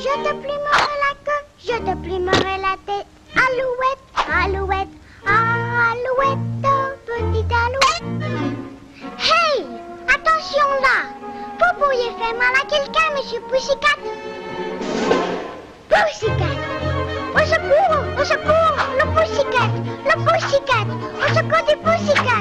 Je te plumerai la queue, je te plumerai la tête. Alouette, alouette, alouette, petite alouette. Hey, attention là. Vous pourriez faire mal à quelqu'un, monsieur Pussycat. Pussycat. Au secours, le Pussycat, au secours du Pussycat.